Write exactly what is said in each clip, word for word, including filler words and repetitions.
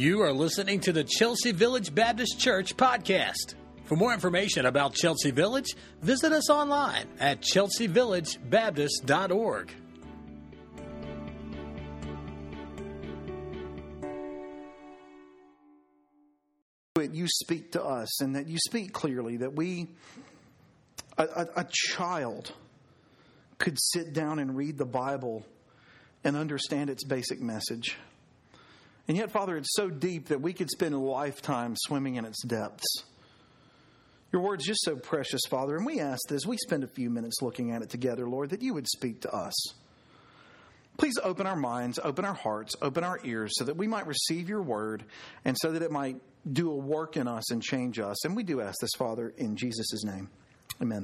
You are listening to the Chelsea Village Baptist Church podcast. For more information about Chelsea Village, visit us online at chelsea village baptist dot org. You speak to us, and that you speak clearly, that we, a, a, a child, could sit down and read the Bible and understand its basic message. And yet, Father, it's so deep that we could spend a lifetime swimming in its depths. Your word's just so precious, Father, and we ask this. We spend a few minutes looking at it together, Lord, that you would speak to us. Please open our minds, open our hearts, open our ears so that we might receive your word and so that it might do a work in us and change us. And we do ask this, Father, in Jesus' name. Amen.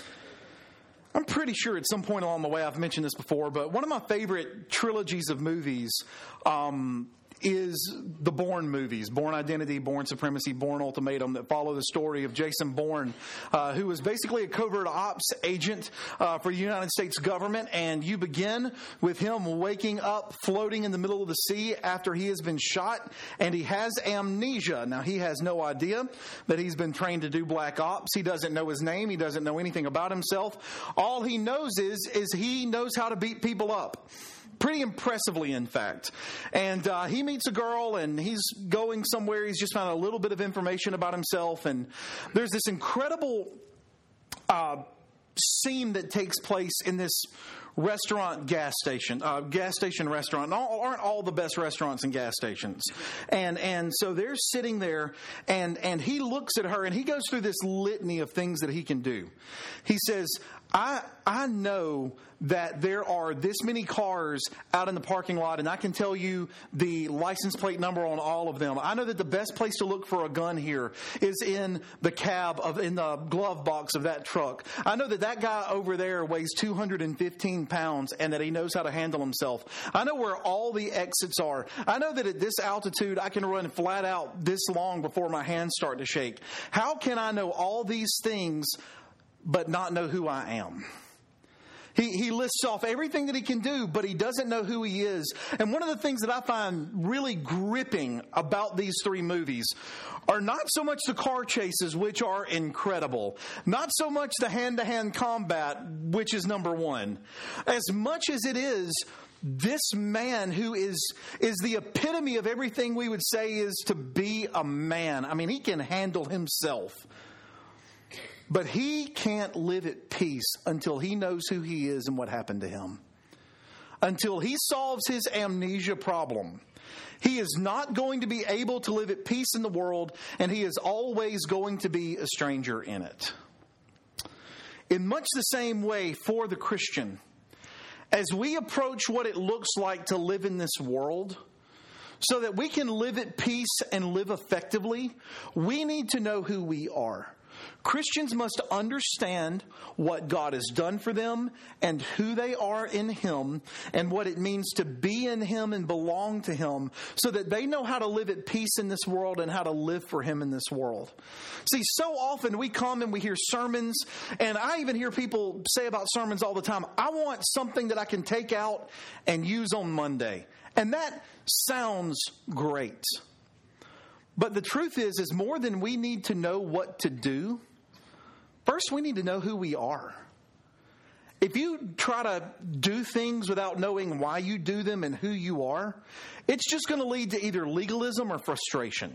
I'm pretty sure at some point along the way I've mentioned this before, but one of my favorite trilogies of movies um, is the Bourne movies, Bourne Identity, Bourne Supremacy, Bourne Ultimatum, that follow the story of Jason Bourne, uh, who was basically a covert ops agent uh, for the United States government. And you begin with him waking up, floating in the middle of the sea after he has been shot, and he has amnesia. Now, he has no idea that he's been trained to do black ops. He doesn't know his name. He doesn't know anything about himself. All he knows is, is he knows how to beat people up. Pretty impressively, in fact. And uh, he meets a girl, and he's going somewhere. He's just found a little bit of information about himself. And there's this incredible uh, scene that takes place in this restaurant gas station, uh, gas station restaurant. All, aren't all the best restaurants and gas stations. And and so they're sitting there, and, and he looks at her, and he goes through this litany of things that he can do. He says, I I know that there are this many cars out in the parking lot, and I can tell you the license plate number on all of them. I know that the best place to look for a gun here is in the cab of in the glove box of that truck. I know that that guy over there weighs two hundred fifteen pounds and that he knows how to handle himself. I know where all the exits are. I know that at this altitude I can run flat out this long before my hands start to shake. How can I know all these things but not know who I am? He he lists off everything that he can do, but he doesn't know who he is. And one of the things that I find really gripping about these three movies are not so much the car chases, which are incredible, not so much the hand-to-hand combat, which is number one, as much as it is this man who is is the epitome of everything we would say is to be a man. I mean, he can handle himself. But he can't live at peace until he knows who he is and what happened to him. Until he solves his amnesia problem. He is not going to be able to live at peace in the world, and he is always going to be a stranger in it. In much the same way for the Christian, as we approach what it looks like to live in this world, so that we can live at peace and live effectively, we need to know who we are. Christians must understand what God has done for them and who they are in Him and what it means to be in Him and belong to Him so that they know how to live at peace in this world and how to live for Him in this world. See, so often we come and we hear sermons, and I even hear people say about sermons all the time, I want something that I can take out and use on Monday. And that sounds great. But the truth is, is more than we need to know what to do, first we need to know who we are. If you try to do things without knowing why you do them and who you are, it's just going to lead to either legalism or frustration.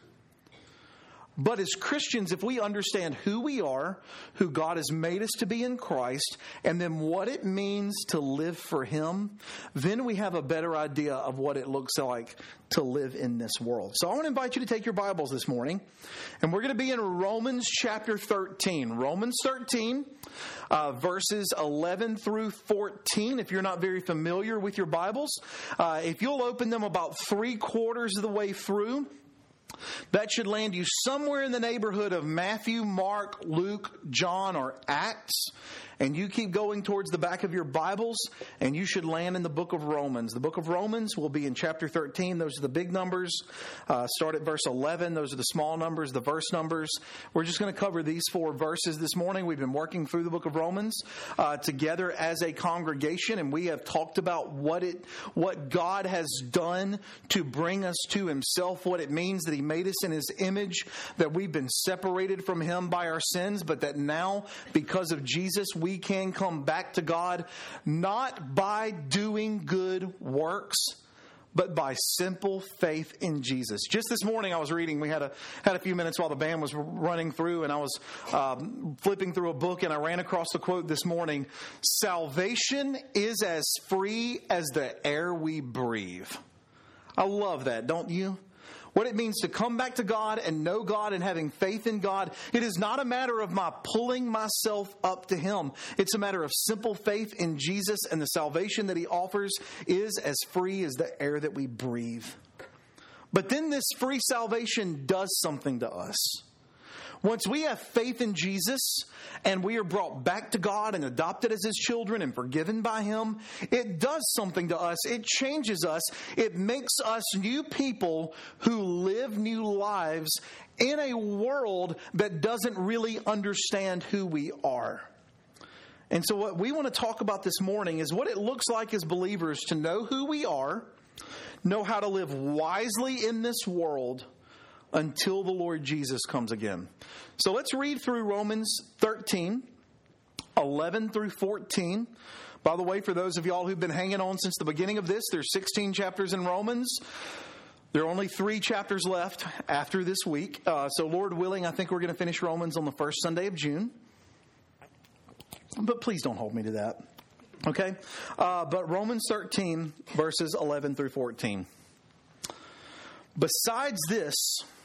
But as Christians, if we understand who we are, who God has made us to be in Christ, and then what it means to live for Him, then we have a better idea of what it looks like to live in this world. So I want to invite you to take your Bibles this morning, and we're going to be in Romans chapter thirteen. Romans thirteen, uh, verses eleven through fourteen. If you're not very familiar with your Bibles, uh, if you'll open them about three quarters of the way through, that should land you somewhere in the neighborhood of Matthew, Mark, Luke, John, or Acts. and you keep going towards the back of your Bibles, and you should land in the book of Romans. The book of Romans will be in chapter thirteen. Those are the big numbers. Uh, start at verse eleven. Those are the small numbers, the verse numbers. We're just going to cover these four verses this morning. We've been working through the book of Romans uh, together as a congregation, and we have talked about what it, what God has done to bring us to Himself, what it means that He made us in His image, that we've been separated from Him by our sins, but that now, because of Jesus, we can come back to God, not by doing good works, but by simple faith in Jesus. Just this morning I was reading, we had a had a few minutes while the band was running through, and I was um, flipping through a book, and I ran across the quote this morning: "Salvation is as free as the air we breathe." I love that, don't you? What it means to come back to God and know God and having faith in God. It is not a matter of my pulling myself up to Him. It's a matter of simple faith in Jesus, and the salvation that He offers is as free as the air that we breathe. But then this free salvation does something to us. Once we have faith in Jesus and we are brought back to God and adopted as His children and forgiven by Him, it does something to us. It changes us. It makes us new people who live new lives in a world that doesn't really understand who we are. And so what we want to talk about this morning is what it looks like as believers to know who we are, know how to live wisely in this world, until the Lord Jesus comes again. So let's read through Romans thirteen, eleven through fourteen. By the way, for those of y'all who've been hanging on since the beginning of this, there's sixteen chapters in Romans. There are only three chapters left after this week. Uh, so Lord willing, I think we're going to finish Romans on the first Sunday of June. But please don't hold me to that. Okay? Uh, but Romans thirteen, verses eleven through fourteen. "Besides this,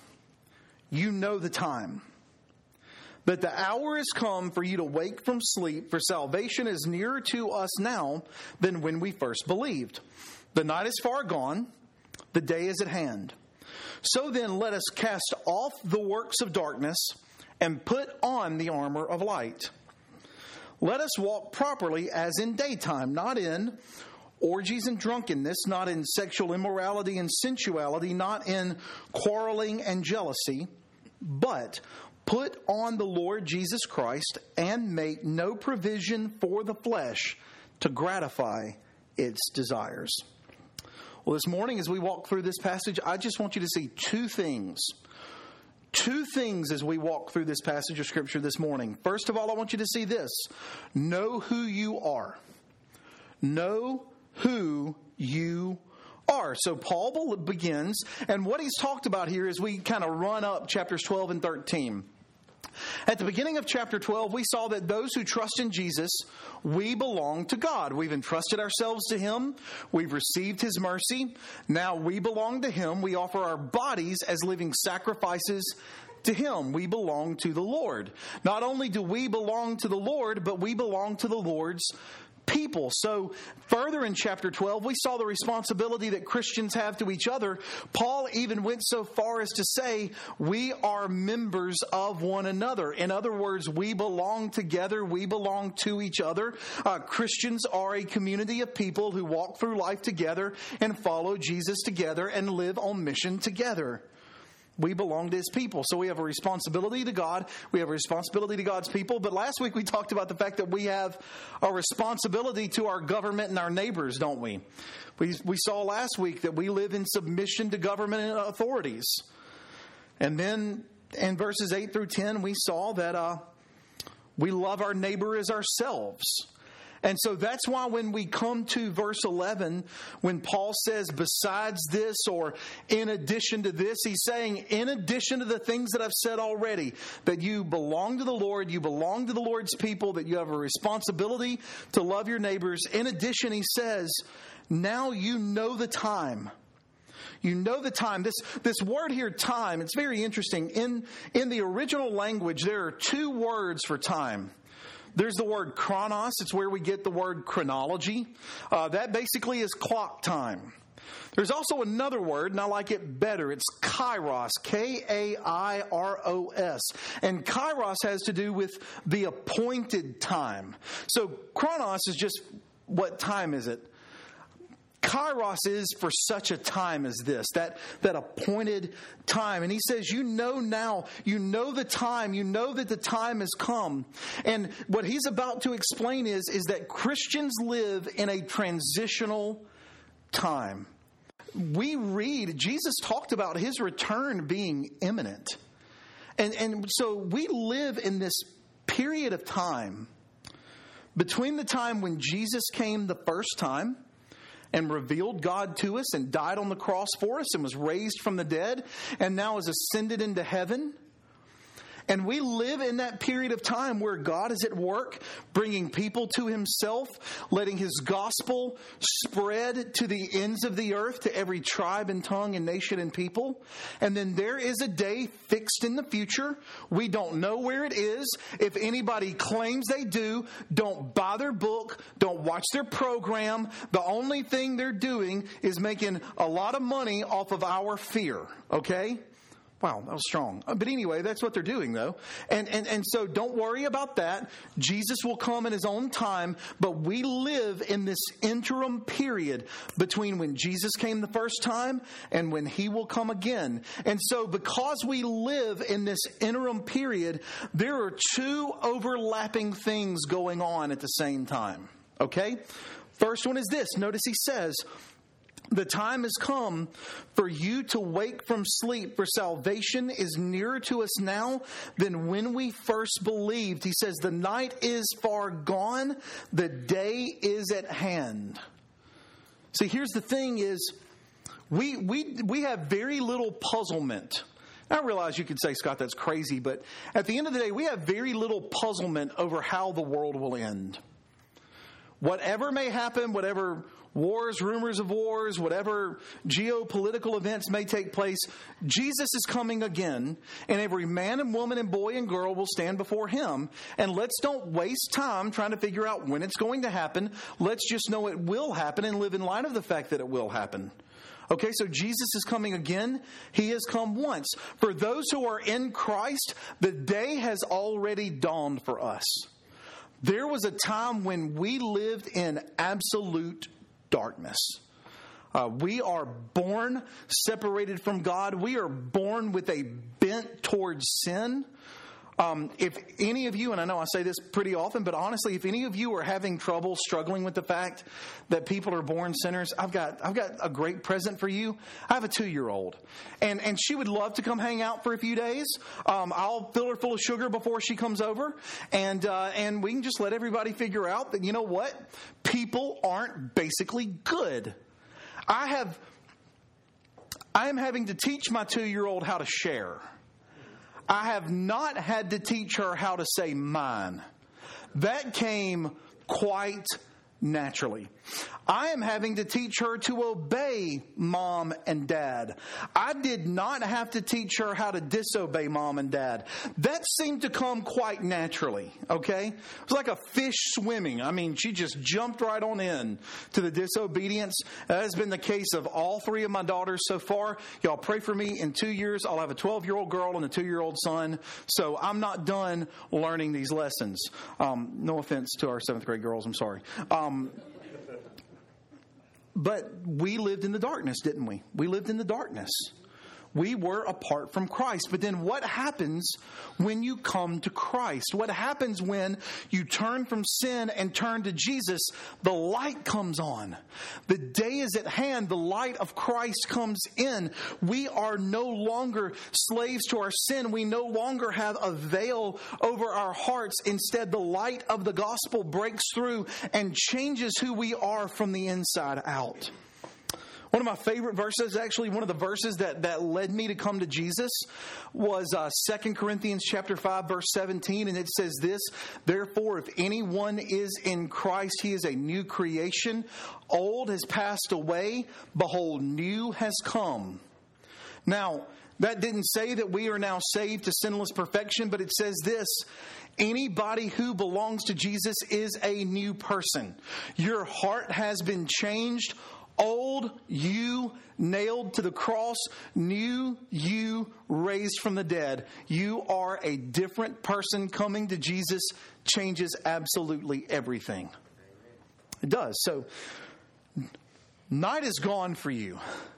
you know the time, that the hour has come for you to wake from sleep, for salvation is nearer to us now than when we first believed. The night is far gone, the day is at hand. So then let us cast off the works of darkness and put on the armor of light. Let us walk properly as in daytime, not in orgies and drunkenness, not in sexual immorality and sensuality, not in quarreling and jealousy, but put on the Lord Jesus Christ and make no provision for the flesh to gratify its desires." Well, this morning as we walk through this passage, I just want you to see two things. Two things as we walk through this passage of Scripture this morning. First of all, I want you to see this. Know who you are. Know who you are. So Paul begins, and what he's talked about here is we kind of run up chapters twelve and thirteen. At the beginning of chapter twelve, we saw that those who trust in Jesus, we belong to God. We've entrusted ourselves to Him. We've received His mercy. Now we belong to Him. We offer our bodies as living sacrifices to Him. We belong to the Lord. Not only do we belong to the Lord, but we belong to the Lord's people. So further in chapter twelve, we saw the responsibility that Christians have to each other. Paul even went so far as to say we are members of one another. In other words, we belong together. We belong to each other. Uh, Christians are a community of people who walk through life together and follow Jesus together and live on mission together. We belong to His people. So we have a responsibility to God. We have a responsibility to God's people. But last week we talked about the fact that we have a responsibility to our government and our neighbors, don't we? We, we saw last week that we live in submission to government authorities. And then in verses eight through ten, we saw that uh, we love our neighbor as ourselves. And so that's why when we come to verse eleven, when Paul says, besides this or in addition to this, he's saying, in addition to the things that I've said already, that you belong to the Lord, you belong to the Lord's people, that you have a responsibility to love your neighbors. In addition, he says, now you know the time. You know the time. This this word here, time, it's very interesting. In, in the original language, there are two words for time. There's the word chronos. It's where we get the word chronology. Uh, that basically is clock time. There's also another word, and I like it better. It's kairos, K A I R O S. And kairos has to do with the appointed time. So chronos is just, what time is it? Kairos is for such a time as this, that, that appointed time. And he says, you know now, you know the time, you know that the time has come. And what he's about to explain is, is that Christians live in a transitional time. We read, Jesus talked about his return being imminent. And, and so we live in this period of time between the time when Jesus came the first time and revealed God to us and died on the cross for us and was raised from the dead and now is ascended into heaven. And we live in that period of time where God is at work, bringing people to himself, letting his gospel spread to the ends of the earth, to every tribe and tongue and nation and people. And then there is a day fixed in the future. We don't know where it is. If anybody claims they do, don't buy their book, don't watch their program. The only thing they're doing is making a lot of money off of our fear, okay? Wow, that was strong. But anyway, that's what they're doing, though. And, and and so don't worry about that. Jesus will come in his own time, but we live in this interim period between when Jesus came the first time and when he will come again. And so because we live in this interim period, there are two overlapping things going on at the same time. Okay? First one is this. Notice he says, the time has come for you to wake from sleep, for salvation is nearer to us now than when we first believed. He says, the night is far gone, the day is at hand. See, here's the thing is, we we we have very little puzzlement. I realize you could say, Scott, that's crazy, but at the end of the day, we have very little puzzlement over how the world will end. Whatever may happen, whatever wars, rumors of wars, whatever geopolitical events may take place, Jesus is coming again, and every man and woman and boy and girl will stand before him. And let's don't waste time trying to figure out when it's going to happen. Let's just know it will happen and live in light of the fact that it will happen. Okay, so Jesus is coming again. He has come once. For those who are in Christ, the day has already dawned for us. There was a time when we lived in absolute darkness. Uh, we are born separated from God. We are born with a bent towards sin. Um, if any of you, and I know I say this pretty often, but honestly, if any of you are having trouble struggling with the fact that people are born sinners, I've got I've got a great present for you. I have a two-year-old, and and she would love to come hang out for a few days. Um, I'll fill her full of sugar before she comes over, and uh, and we can just let everybody figure out that, you know what, people aren't basically good. I have I am having to teach my two-year-old how to share. I have not had to teach her how to say mine. That came quite naturally. I am having to teach her to obey mom and dad. I did not have to teach her how to disobey mom and dad. That seemed to come quite naturally, okay? It was like a fish swimming. I mean, she just jumped right on in to the disobedience. That has been the case of all three of my daughters so far. Y'all pray for me. In two years, I'll have a twelve-year-old girl and a two-year-old son. So I'm not done learning these lessons. Um, no offense to our seventh grade girls. I'm sorry. Um, But we lived in the darkness, didn't we? We lived in the darkness. We were apart from Christ. But then what happens when you come to Christ? What happens when you turn from sin and turn to Jesus? The light comes on. The day is at hand. The light of Christ comes in. We are no longer slaves to our sin. We no longer have a veil over our hearts. Instead, the light of the gospel breaks through and changes who we are from the inside out. One of my favorite verses, actually one of the verses that, that led me to come to Jesus, was uh, Second Corinthians chapter five, verse seventeen. And it says this, therefore, if anyone is in Christ, he is a new creation. Old has passed away. Behold, new has come. Now, that didn't say that we are now saved to sinless perfection, but it says this, anybody who belongs to Jesus is a new person. Your heart has been changed. old you nailed to the cross, new you raised from the dead. You are a different person. Coming to Jesus changes absolutely everything. It does. So, night is gone for you.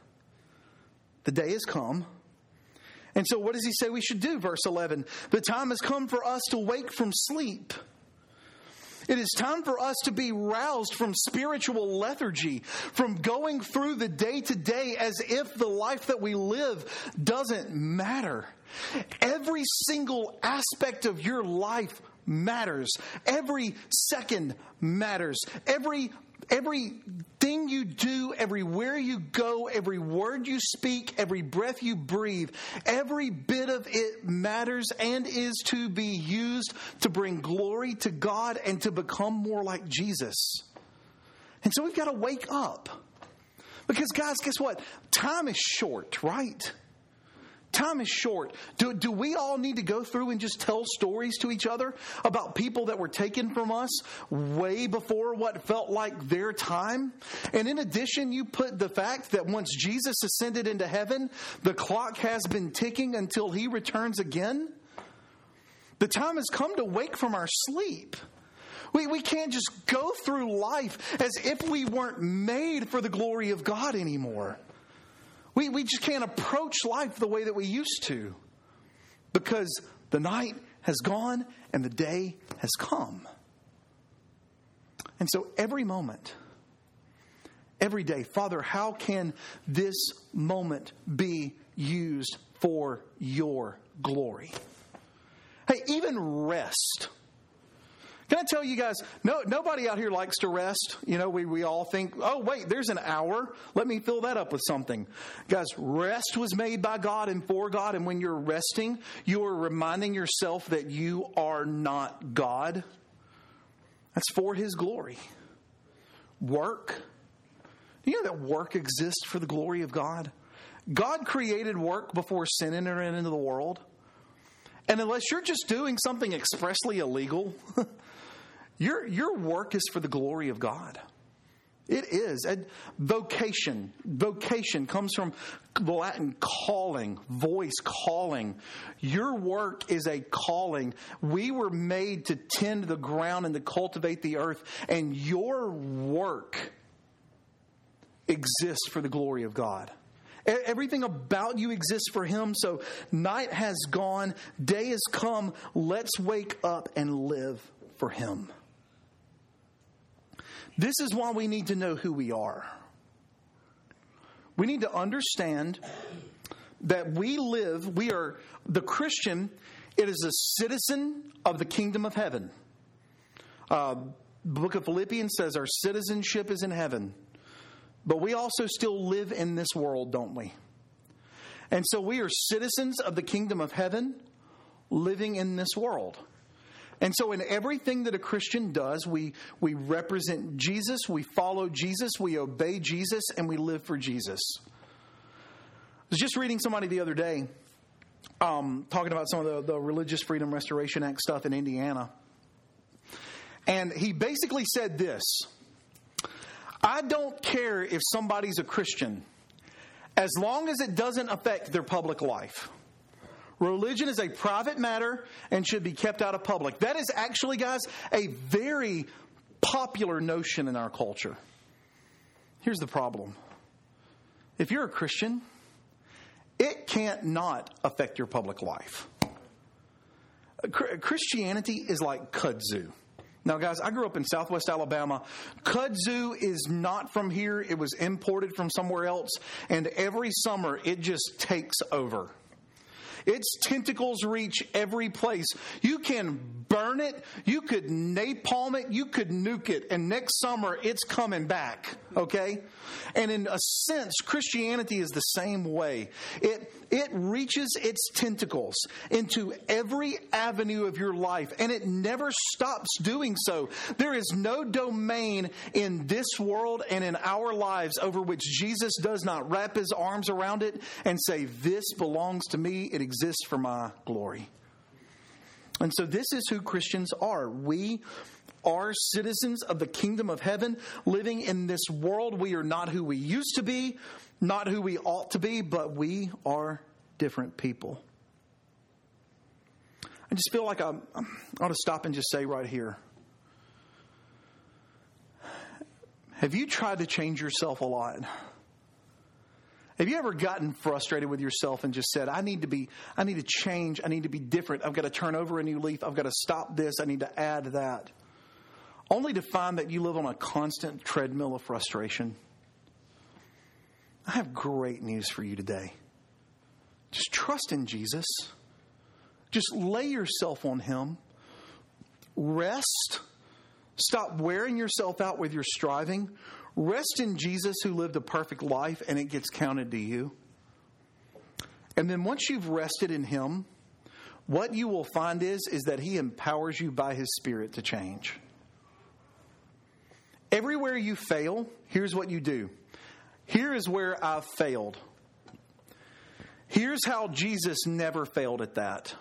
The day has come. And so what does he say we should do? Verse eleven, the time has come for us to wake from sleep. It is time for us to be roused from spiritual lethargy, from going through the day to day as if the life that we live doesn't matter. Every single aspect of your life matters. Every second matters. Every Everything you do, everywhere you go, every word you speak, every breath you breathe, every bit of it matters and is to be used to bring glory to God and to become more like Jesus. And so we've got to wake up. Because guys, guess what? Time is short, right? Time is short. Do, do we all need to go through and just tell stories to each other about people that were taken from us way before what felt like their time? And in addition, you put the fact that once Jesus ascended into heaven, the clock has been ticking until he returns again. The time has come to wake from our sleep. We, we can't just go through life as if we weren't made for the glory of God anymore. We we just can't approach life the way that we used to because the night has gone and the day has come. And so every moment, every day, Father, how can this moment be used for your glory? Hey, even rest. Can I tell you guys, no, nobody out here likes to rest. You know, we, we all think, oh, wait, there's an hour. Let me fill that up with something. Guys, rest was made by God and for God. And when you're resting, you are reminding yourself that you are not God. That's for his glory. Work. Do you know that work exists for the glory of God? God created work before sin entered into the world. And unless you're just doing something expressly illegal, Your your work is for the glory of God. It is. And vocation. Vocation comes from the Latin calling, voice calling. Your work is a calling. We were made to tend the ground and to cultivate the earth. And your work exists for the glory of God. Everything about you exists for him. So night has gone, day has come. Let's wake up and live for him. This is why we need to know who we are. We need to understand that we live, we are, the Christian, it is a citizen of the kingdom of heaven. Uh, the book of Philippians says our citizenship is in heaven. But we also still live in this world, don't we? And so we are citizens of the kingdom of heaven living in this world. And so in everything that a Christian does, we, we represent Jesus, we follow Jesus, we obey Jesus, and we live for Jesus. I was just reading somebody the other day um, talking about some of the, the Religious Freedom Restoration Act stuff in Indiana. And he basically said this: I don't care if somebody's a Christian as long as it doesn't affect their public life. Religion is a private matter and should be kept out of public. That is actually, guys, a very popular notion in our culture. Here's the problem. If you're a Christian, it can't not affect your public life. Christianity is like kudzu. Now, guys, I grew up in Southwest Alabama. Kudzu is not from here. It was imported from somewhere else. And every summer, it just takes over. Its tentacles reach every place. You can burn it. You could napalm it. You could nuke it. And next summer, it's coming back. Okay? And in a sense, Christianity is the same way. It it reaches its tentacles into every avenue of your life, and it never stops doing so. There is no domain in this world and in our lives over which Jesus does not wrap his arms around it and say, this belongs to me. It exists for my glory. And so this is who Christians are. We are citizens of the kingdom of heaven, living in this world. We are not who we used to be, not who we ought to be, but we are different people. I just feel like I ought to stop and just say right here, have you tried to change yourself a lot? Have you ever gotten frustrated with yourself and just said, I need to be, I need to change, I need to be different, I've got to turn over a new leaf, I've got to stop this, I need to add that, only to find that you live on a constant treadmill of frustration? I have great news for you today. Just trust in Jesus. Just lay yourself on Him. Rest. Stop wearing yourself out with your striving. Rest in Jesus, who lived a perfect life, and it gets counted to you. And then once you've rested in Him, what you will find is, is that He empowers you by His Spirit to change. Everywhere you fail, here's what you do. Here is where I've failed. Here's how Jesus never failed at that.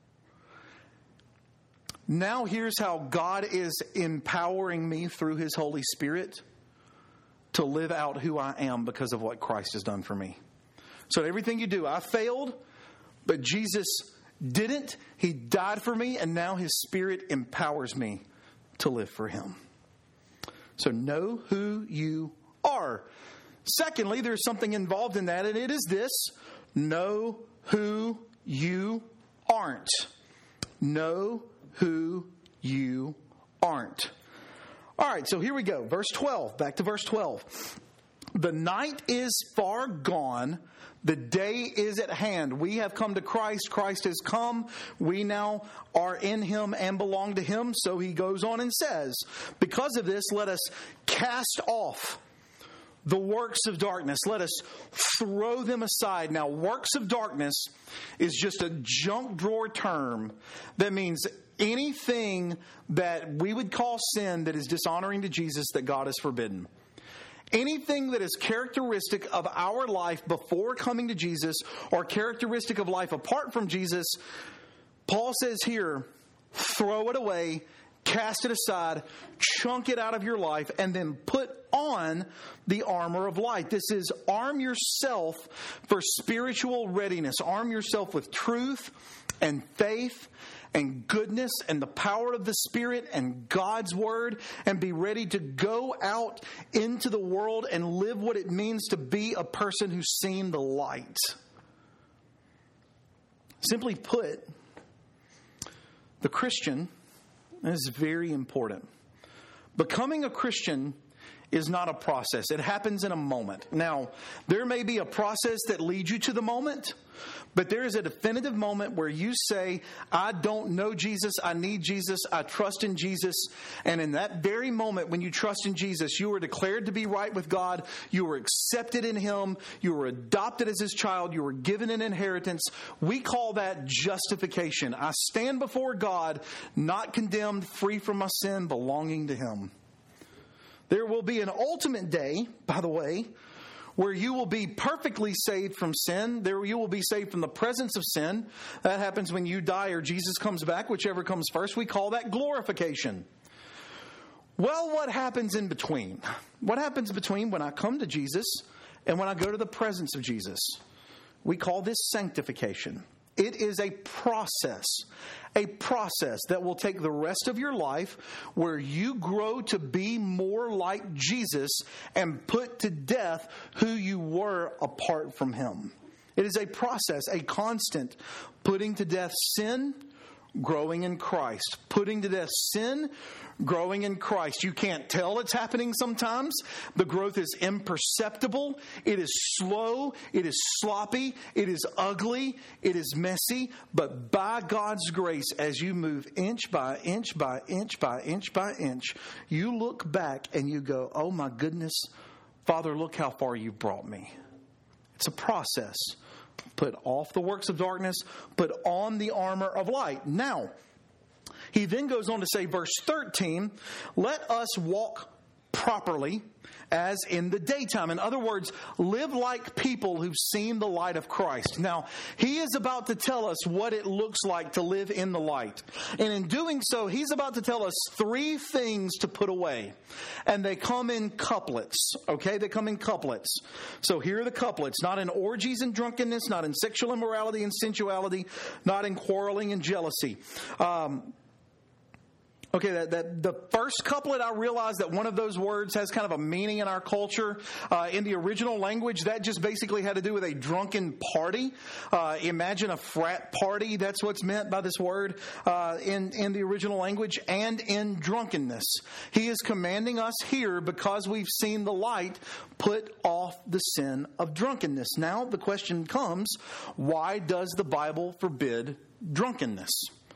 Now here's how God is empowering me through His Holy Spirit to live out who I am because of what Christ has done for me. So everything you do, I failed, but Jesus didn't. He died for me, and now His Spirit empowers me to live for Him. So know who you are. Secondly, there's something involved in that, and it is this: know who you aren't. Know who you aren't. All right, so here we go. Verse twelve. Back to verse twelve. The night is far gone. The day is at hand. We have come to Christ. Christ has come. We now are in Him and belong to Him. So he goes on and says, because of this, let us cast off the works of darkness. Let us throw them aside. Now, works of darkness is just a junk drawer term that means anything that we would call sin that is dishonoring to Jesus that God has forbidden. Anything that is characteristic of our life before coming to Jesus or characteristic of life apart from Jesus, Paul says here, throw it away, cast it aside, chunk it out of your life, and then put on the armor of light. This is arm yourself for spiritual readiness. Arm yourself with truth and faith and goodness and the power of the Spirit and God's Word, and be ready to go out into the world and live what it means to be a person who's seen the light. Simply put, the Christian is very important. Becoming a Christian is not a process. It happens in a moment. Now, there may be a process that leads you to the moment, but there is a definitive moment where you say, I don't know Jesus, I need Jesus, I trust in Jesus. And in that very moment when you trust in Jesus, you are declared to be right with God, you are accepted in Him, you are adopted as His child, you are given an inheritance. We call that justification. I stand before God, not condemned, free from my sin, belonging to Him. There will be an ultimate day, by the way, where you will be perfectly saved from sin. There you will be saved from the presence of sin. That happens when you die or Jesus comes back, whichever comes first. We call that glorification. Well, what happens in between? What happens between when I come to Jesus and when I go to the presence of Jesus? We call this sanctification. It is a process, a process that will take the rest of your life where you grow to be more like Jesus and put to death who you were apart from Him. It is a process, a constant putting to death sin, growing in Christ. Putting to death sin, growing in Christ. You can't tell it's happening sometimes. The growth is imperceptible. It is slow. It is sloppy. It is ugly. It is messy. But by God's grace, as you move inch by inch by inch by inch by inch, you look back and you go, oh my goodness, Father, look how far you brought me. It's a process. Put off the works of darkness, put on the armor of light. Now, he then goes on to say, verse thirteen, let us walk properly as in the daytime. In other words, live like people who've seen the light of Christ. Now, he is about to tell us what it looks like to live in the light. And in doing so, he's about to tell us three things to put away. And they come in couplets, okay? They come in couplets. So here are the couplets. Not in orgies and drunkenness, not in sexual immorality and sensuality, not in quarreling and jealousy. Um, Okay, that, that the first couplet, I realized that one of those words has kind of a meaning in our culture. Uh, in the original language, that just basically had to do with a drunken party. Uh, imagine a frat party. That's what's meant by this word uh, in, in the original language, and in drunkenness. He is commanding us here, because we've seen the light, put off the sin of drunkenness. Now, the question comes, why does the Bible forbid drunkenness?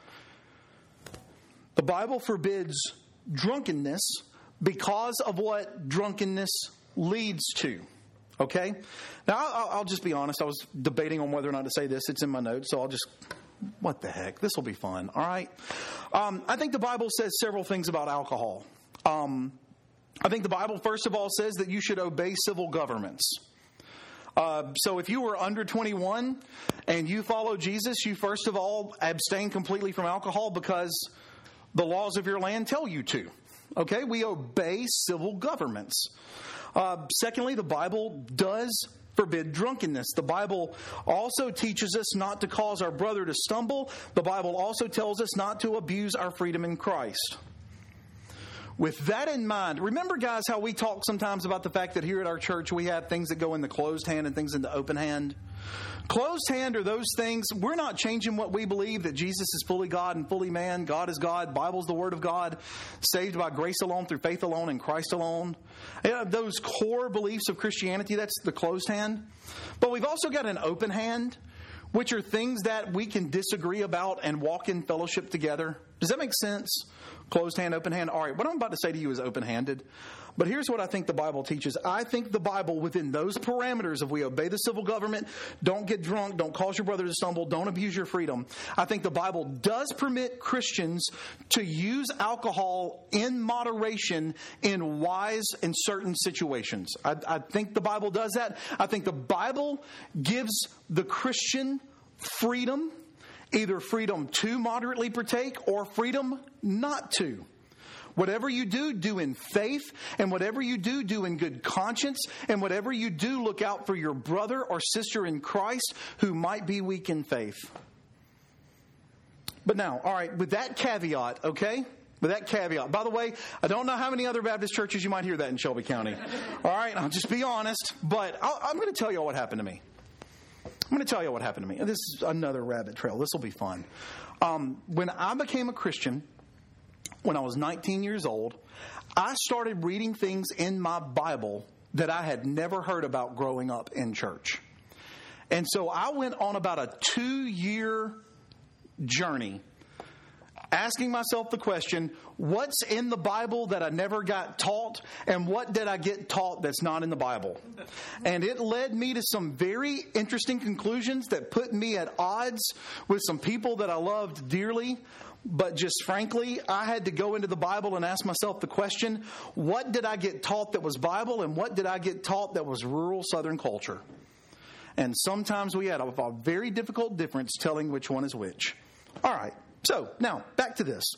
The Bible forbids drunkenness because of what drunkenness leads to. Okay? Now, I'll, I'll just be honest. I was debating on whether or not to say this. It's in my notes, so I'll just... What the heck? This will be fun. All right? Um, I think the Bible says several things about alcohol. Um, I think the Bible, first of all, says that you should obey civil governments. Uh, so if you were under twenty-one and you follow Jesus, you first of all abstain completely from alcohol because the laws of your land tell you to. Okay? We obey civil governments. Uh, secondly, the Bible does forbid drunkenness. The Bible also teaches us not to cause our brother to stumble. The Bible also tells us not to abuse our freedom in Christ. With that in mind, remember, guys, how we talk sometimes about the fact that here at our church we have things that go in the closed hand and things in the open hand? Closed hand are those things. We're not changing what we believe, that Jesus is fully God and fully man. God is God. Bible's the Word of God. Saved by grace alone, through faith alone, in Christ alone. Yeah, those core beliefs of Christianity, that's the closed hand. But we've also got an open hand, which are things that we can disagree about and walk in fellowship together. Does that make sense? Closed hand, open hand. All right, what I'm about to say to you is open-handed. But here's what I think the Bible teaches. I think the Bible, within those parameters, if we obey the civil government, don't get drunk, don't cause your brother to stumble, don't abuse your freedom, I think the Bible does permit Christians to use alcohol in moderation in wise and certain situations. I, I think the Bible does that. I think the Bible gives the Christian freedom, either freedom to moderately partake or freedom not to. Whatever you do, do in faith, and whatever you do, do in good conscience, and whatever you do, look out for your brother or sister in Christ who might be weak in faith. But now, all right, with that caveat, okay? With that caveat. By the way, I don't know how many other Baptist churches you might hear that in Shelby County. All right, I'll just be honest, but I'll, I'm going to tell you what happened to me. I'm going to tell you what happened to me. This is another rabbit trail. This will be fun. Um, when I became a Christian, when I was nineteen years old, I started reading things in my Bible that I had never heard about growing up in church. And so I went on about a two-year journey asking myself the question, what's in the Bible that I never got taught, and what did I get taught that's not in the Bible? And it led me to some very interesting conclusions that put me at odds with some people that I loved dearly. But just frankly, I had to go into the Bible and ask myself the question, what did I get taught that was Bible, and what did I get taught that was rural Southern culture? And sometimes we had a, a very difficult difference telling which one is which. All right. So, now, back to this.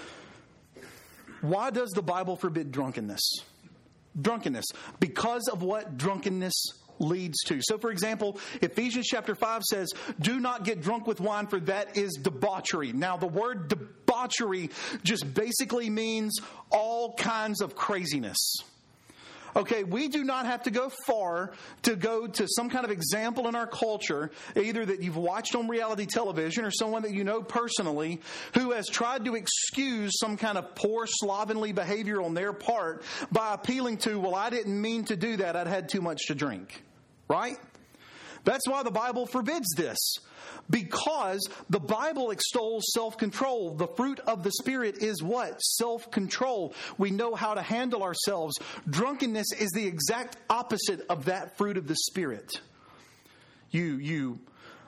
Why does the Bible forbid drunkenness? Drunkenness. Because of what drunkenness leads to. So, for example, Ephesians chapter five says, do not get drunk with wine, for that is debauchery. Now, the word debauchery just basically means all kinds of craziness. Okay, we do not have to go far to go to some kind of example in our culture, either that you've watched on reality television or someone that you know personally, who has tried to excuse some kind of poor slovenly behavior on their part by appealing to, well, I didn't mean to do that, I'd had too much to drink. Right? That's why the Bible forbids this. Because the Bible extols self-control. The fruit of the Spirit is what? Self-control. We know how to handle ourselves. Drunkenness is the exact opposite of that fruit of the Spirit. You, you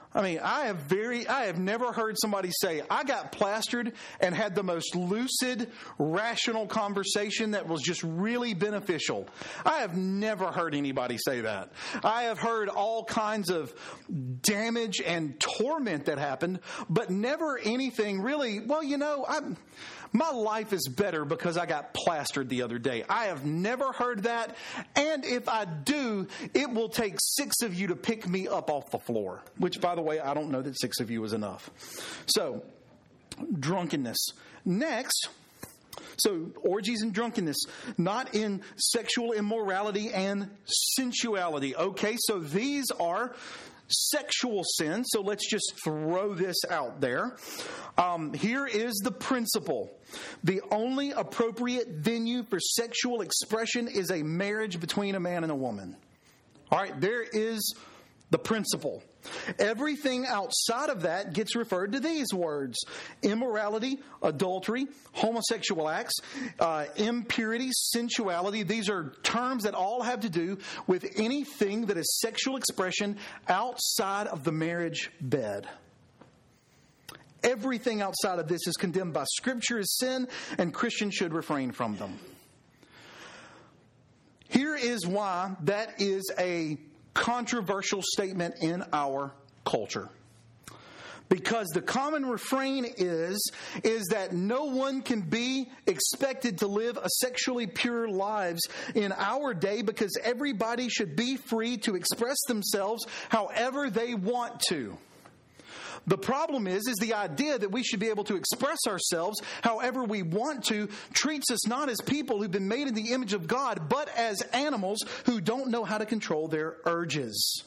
I mean, I have very, I have never heard somebody say, I got plastered and had the most lucid, rational conversation that was just really beneficial. I have never heard anybody say that. I have heard all kinds of damage and torment that happened, but never anything really, well, you know, I'm... my life is better because I got plastered the other day. I have never heard that. And if I do, it will take six of you to pick me up off the floor. Which, by the way, I don't know that six of you is enough. So, drunkenness. Next, so orgies and drunkenness, not in sexual immorality and sensuality. Okay, so these are sexual sin, so let's just throw this out there. Um, here is the principle. The only appropriate venue for sexual expression is a marriage between a man and a woman. All right, there is the principle. Everything outside of that gets referred to these words: immorality, adultery, homosexual acts, uh, impurity, sensuality. These are terms that all have to do with anything that is sexual expression outside of the marriage bed. Everything outside of this is condemned by Scripture as sin, and Christians should refrain from them. Here is why that is a controversial statement in our culture. Because the common refrain is, is that no one can be expected to live a sexually pure lives in our day because everybody should be free to express themselves however they want to. The problem is, is the idea that we should be able to express ourselves however we want to treats us not as people who've been made in the image of God, but as animals who don't know how to control their urges.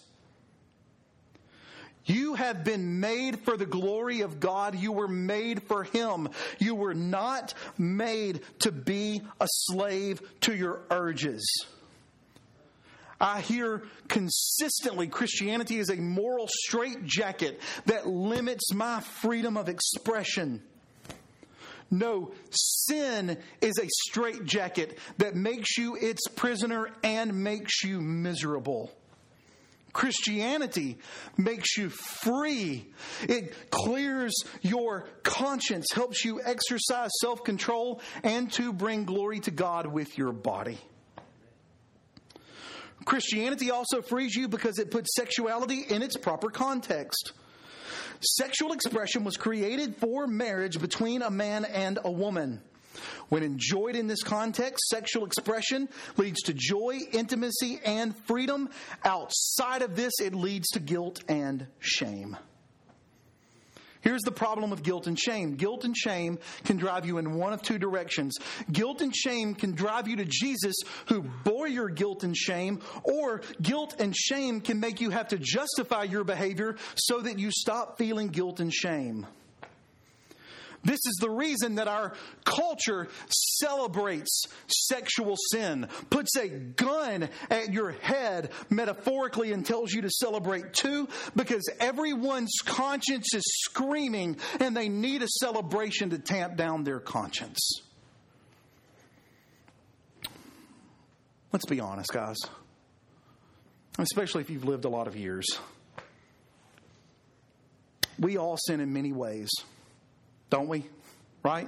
You have been made for the glory of God. You were made for Him. You were not made to be a slave to your urges. I hear consistently Christianity is a moral straitjacket that limits my freedom of expression. No, sin is a straitjacket that makes you its prisoner and makes you miserable. Christianity makes you free. It clears your conscience, helps you exercise self-control, and to bring glory to God with your body. Christianity also frees you because it puts sexuality in its proper context. Sexual expression was created for marriage between a man and a woman. When enjoyed in this context, sexual expression leads to joy, intimacy, and freedom. Outside of this, it leads to guilt and shame. Here's the problem with guilt and shame. Guilt and shame can drive you in one of two directions. Guilt and shame can drive you to Jesus, who bore your guilt and shame, or guilt and shame can make you have to justify your behavior so that you stop feeling guilt and shame. This is the reason that our culture celebrates sexual sin, puts a gun at your head metaphorically and tells you to celebrate too, because everyone's conscience is screaming and they need a celebration to tamp down their conscience. Let's be honest, guys. Especially if you've lived a lot of years. We all sin in many ways. Don't we? Right?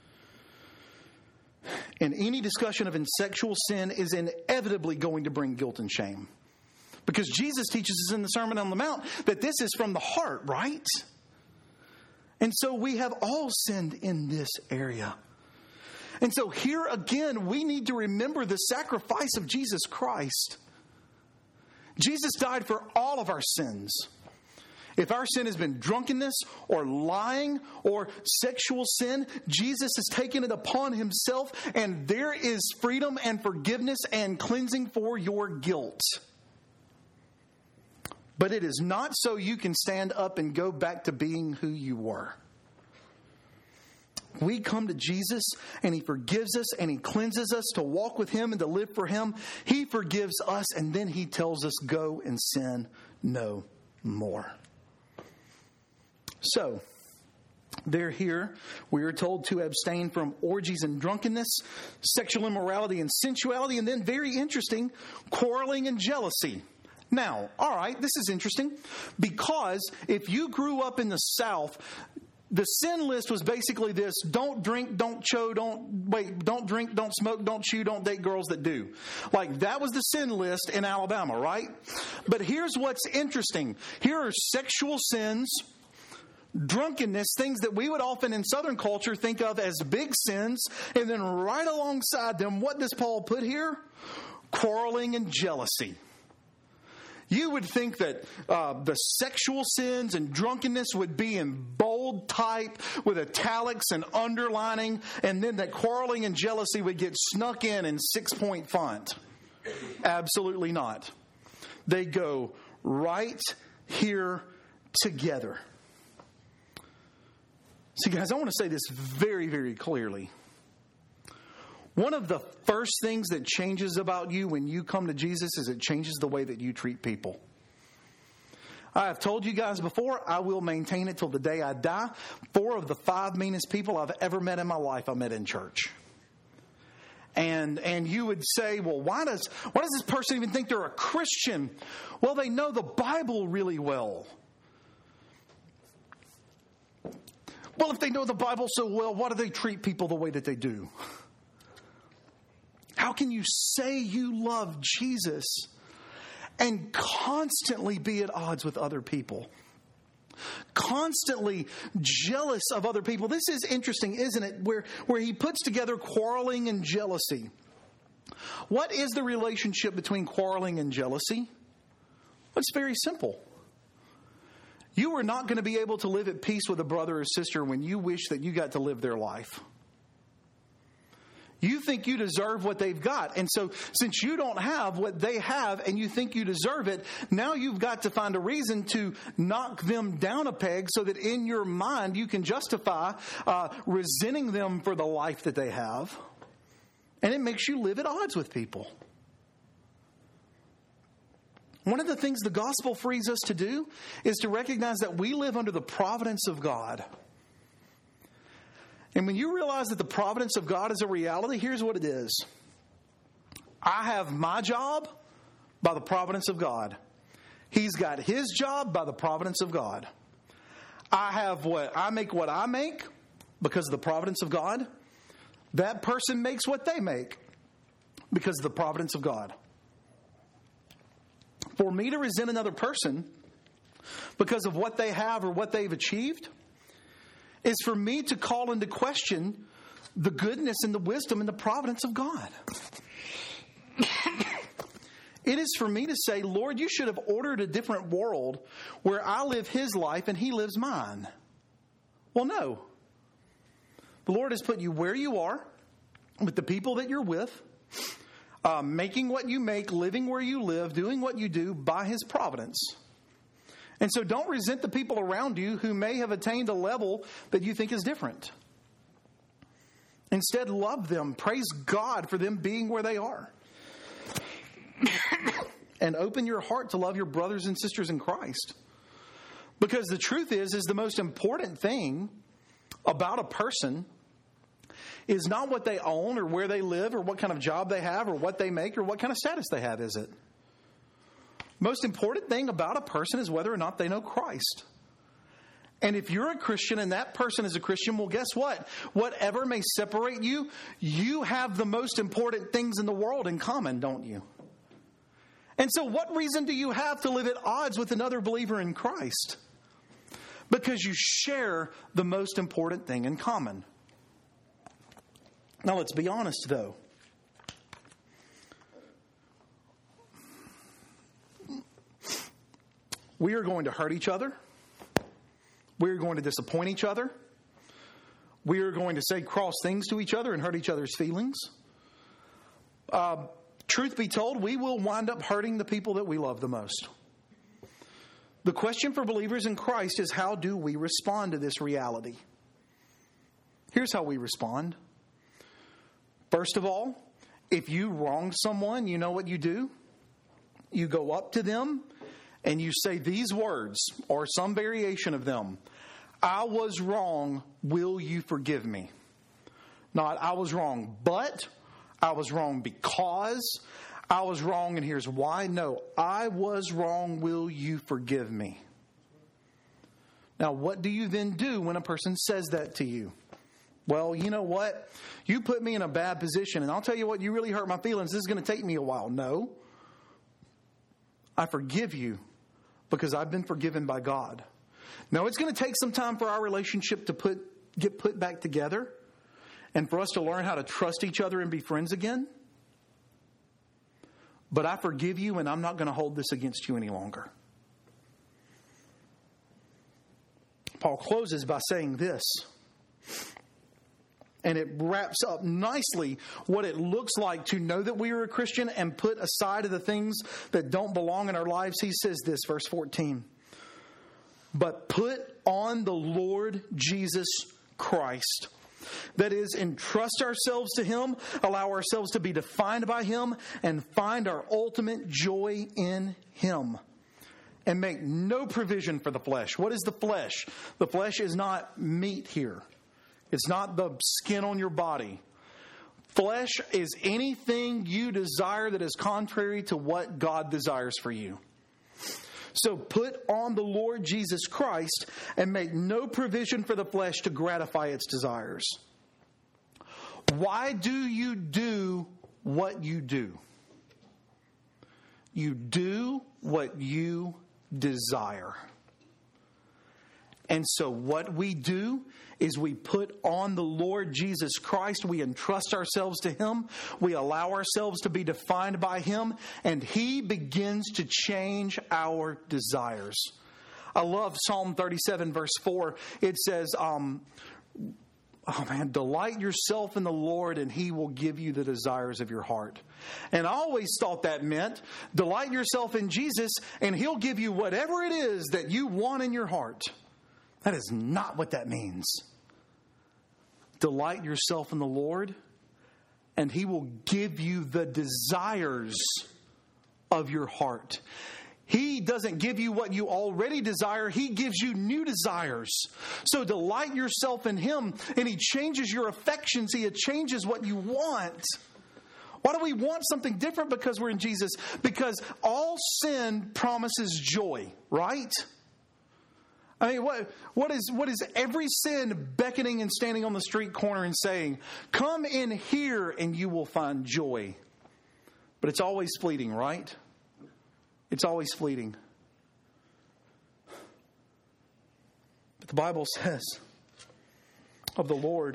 And any discussion of sexual sin is inevitably going to bring guilt and shame. Because Jesus teaches us in the Sermon on the Mount that this is from the heart, right? And so we have all sinned in this area. And so here again, we need to remember the sacrifice of Jesus Christ. Jesus died for all of our sins. If our sin has been drunkenness or lying or sexual sin, Jesus has taken it upon Himself, and there is freedom and forgiveness and cleansing for your guilt. But it is not so you can stand up and go back to being who you were. We come to Jesus and He forgives us and He cleanses us to walk with Him and to live for Him. He forgives us, and then He tells us, go and sin no more. So, they're here. We are told to abstain from orgies and drunkenness, sexual immorality and sensuality, and then, very interesting, quarreling and jealousy. Now, all right, this is interesting, because if you grew up in the South, the sin list was basically this: don't drink, don't chew, don't wait, don't drink, don't smoke, don't chew, don't date girls that do. Like, that was the sin list in Alabama, right? But here's what's interesting. Here are sexual sins, drunkenness, things that we would often in Southern culture think of as big sins. And then right alongside them, what does Paul put here? Quarreling and jealousy. You would think that uh, the sexual sins and drunkenness would be in bold type with italics and underlining, and then that quarreling and jealousy would get snuck in in six-point font. Absolutely not. They go right here together. See, guys, I want to say this very, very clearly. One of the first things that changes about you when you come to Jesus is it changes the way that you treat people. I have told you guys before, I will maintain it till the day I die. Four of the five meanest people I've ever met in my life I met in church. And and you would say, well, why does why does this person even think they're a Christian? Well, they know the Bible really well. Well, if they know the Bible so well, why do they treat people the way that they do? How can you say you love Jesus and constantly be at odds with other people? Constantly jealous of other people. This is interesting, isn't it? Where, where he puts together quarreling and jealousy. What is the relationship between quarreling and jealousy? Well, it's very simple. You are not going to be able to live at peace with a brother or sister when you wish that you got to live their life. You think you deserve what they've got. And so since you don't have what they have and you think you deserve it, now you've got to find a reason to knock them down a peg so that in your mind you can justify uh, resenting them for the life that they have. And it makes you live at odds with people. One of the things the gospel frees us to do is to recognize that we live under the providence of God. And when you realize that the providence of God is a reality, here's what it is. I have my job by the providence of God. He's got his job by the providence of God. I have what I make what I make because of the providence of God. That person makes what they make because of the providence of God. For me to resent another person because of what they have or what they've achieved is for me to call into question the goodness and the wisdom and the providence of God. It is for me to say, Lord, you should have ordered a different world where I live his life and he lives mine. Well, no. The Lord has put you where you are, with the people that you're with, uh, making what you make, living where you live, doing what you do by his providence. And so don't resent the people around you who may have attained a level that you think is different. Instead, love them. Praise God for them being where they are. And open your heart to love your brothers and sisters in Christ. Because the truth is, is the most important thing about a person is not what they own or where they live or what kind of job they have or what they make or what kind of status they have, is it? Most important thing about a person is whether or not they know Christ. And if you're a Christian and that person is a Christian, well, guess what? Whatever may separate you, you have the most important things in the world in common, don't you? And so what reason do you have to live at odds with another believer in Christ? Because you share the most important thing in common. Now, let's be honest, though. We are going to hurt each other. We are going to disappoint each other. We are going to say cross things to each other and hurt each other's feelings. Uh, truth be told, we will wind up hurting the people that we love the most. The question for believers in Christ is, how do we respond to this reality? Here's how we respond. First of all, if you wrong someone, you know what you do? You go up to them and you say these words, or some variation of them. I was wrong. Will you forgive me? Not I was wrong, but I was wrong because I was wrong and here's why. No, I was wrong. Will you forgive me? Now, what do you then do when a person says that to you? Well, you know what? You put me in a bad position, and I'll tell you what, you really hurt my feelings. This is going to take me a while. No. I forgive you because I've been forgiven by God. Now, it's going to take some time for our relationship to put get put back together and for us to learn how to trust each other and be friends again. But I forgive you, and I'm not going to hold this against you any longer. Paul closes by saying this, and it wraps up nicely what it looks like to know that we are a Christian and put aside of the things that don't belong in our lives. He says this, verse fourteen, but put on the Lord Jesus Christ. That is, entrust ourselves to Him, allow ourselves to be defined by Him, and find our ultimate joy in Him. And make no provision for the flesh. What is the flesh? The flesh is not meat here. It's not the skin on your body. Flesh is anything you desire that is contrary to what God desires for you. So put on the Lord Jesus Christ and make no provision for the flesh to gratify its desires. Why do you do what you do? You do what you desire. And so what we do is we put on the Lord Jesus Christ. We entrust ourselves to Him. We allow ourselves to be defined by Him. And He begins to change our desires. I love Psalm thirty-seven, verse four. It says, um, oh man, delight yourself in the Lord and He will give you the desires of your heart. And I always thought that meant delight yourself in Jesus and He'll give you whatever it is that you want in your heart. That is not what that means. Delight yourself in the Lord and He will give you the desires of your heart. He doesn't give you what you already desire. He gives you new desires. So delight yourself in Him and He changes your affections. He changes what you want. Why do we want something different? Because we're in Jesus. Because all sin promises joy, right? I mean, what what is what is every sin beckoning and standing on the street corner and saying, come in here and you will find joy. But it's always fleeting, right? It's always fleeting. But the Bible says of the Lord,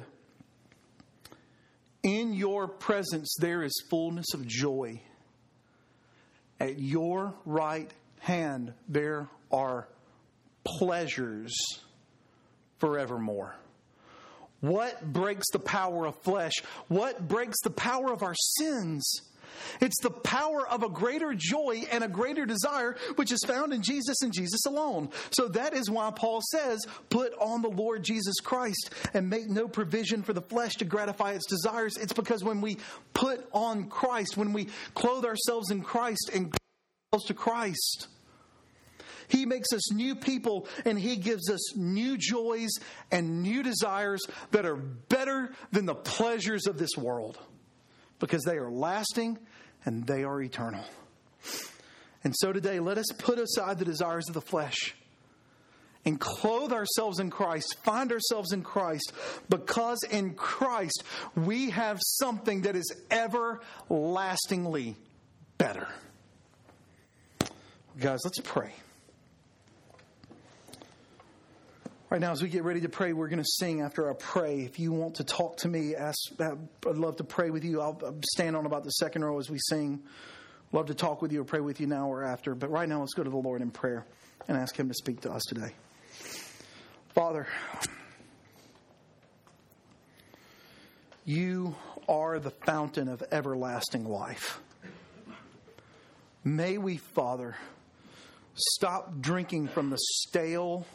in your presence there is fullness of joy. At your right hand there are pleasures forevermore. What breaks the power of flesh? What breaks the power of our sins? It's the power of a greater joy and a greater desire, which is found in Jesus and Jesus alone. So that is why Paul says, put on the Lord Jesus Christ and make no provision for the flesh to gratify its desires. It's because when we put on Christ, when we clothe ourselves in Christ and give ourselves to Christ, He makes us new people and He gives us new joys and new desires that are better than the pleasures of this world because they are lasting and they are eternal. And so today, let us put aside the desires of the flesh and clothe ourselves in Christ, find ourselves in Christ, because in Christ we have something that is everlastingly better. Guys, let's pray. Right now, as we get ready to pray, we're going to sing after I pray. If you want to talk to me, ask, I'd love to pray with you. I'll stand on about the second row as we sing. Love to talk with you or pray with you now or after. But right now, let's go to the Lord in prayer and ask Him to speak to us today. Father, You are the fountain of everlasting life. May we, Father, stop drinking from the stale,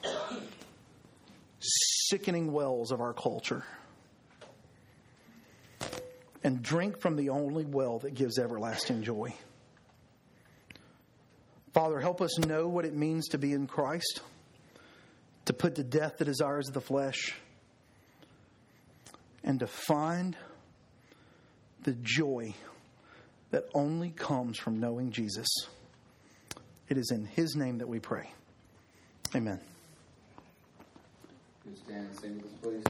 sickening wells of our culture and drink from the only well that gives everlasting joy. Father, help us know what it means to be in Christ, to put to death the desires of the flesh, and to find the joy that only comes from knowing Jesus. It is in His name that we pray. Amen. Please stand and sing with us, please.